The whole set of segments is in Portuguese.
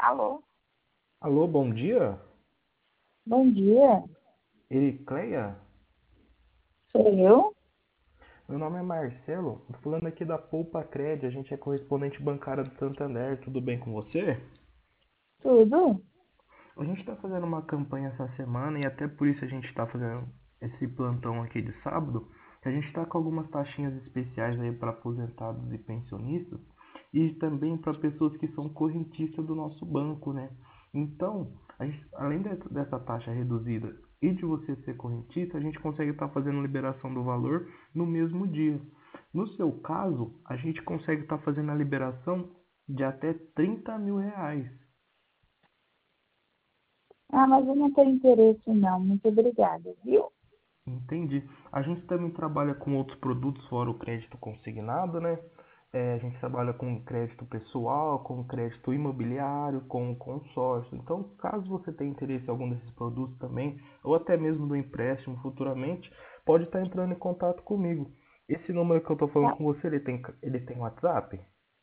Alô, Alô, bom dia. bom dia. Ericleia? Sou eu? Meu nome é Marcelo. Tô falando aqui da Poupa Cred. A gente é correspondente bancário do Santander. Tudo bem com você? Tudo? A gente está fazendo uma campanha essa semana e até por isso a gente está fazendo esse plantão aqui de sábado. Que a gente está com algumas taxinhas especiais aí para aposentados e pensionistas e também para pessoas que são correntistas do nosso banco, né? Então, além dessa taxa reduzida e de você ser correntista, a gente consegue estar fazendo liberação do valor no mesmo dia. No seu caso, a gente consegue estar fazendo a liberação de até R$ 30.000. Ah, mas eu não tenho interesse não. Muito obrigada, viu? Entendi. A gente também trabalha com outros produtos fora o crédito consignado, né? A gente trabalha com crédito pessoal, com crédito imobiliário, com consórcio. Então, caso você tenha interesse em algum desses produtos também, ou até mesmo do empréstimo futuramente, pode estar entrando em contato comigo. Esse número que eu estou falando Tá, com você, ele tem WhatsApp?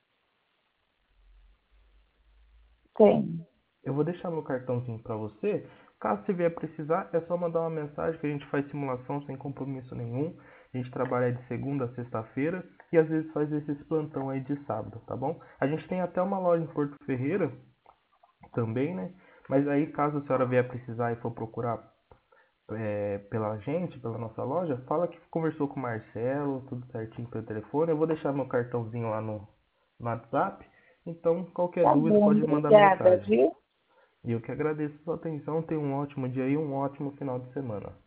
tem. Eu vou deixar meu cartãozinho para você. Caso você vier precisar, é só mandar uma mensagem que a gente faz simulação sem compromisso nenhum. A gente trabalha de segunda a sexta-feira e às vezes faz esses plantão aí de sábado, tá bom? A gente tem até uma loja em Porto Ferreira também, né? Mas aí, caso a senhora vier precisar e for procurar pela gente, pela nossa loja, fala que conversou com o Marcelo, tudo certinho pelo telefone. Eu vou deixar meu cartãozinho lá no WhatsApp. Então, qualquer Tá dúvida bom, pode mandar obrigada, mensagem. viu? E eu que agradeço a sua atenção. Tenha um ótimo dia e um ótimo final de semana.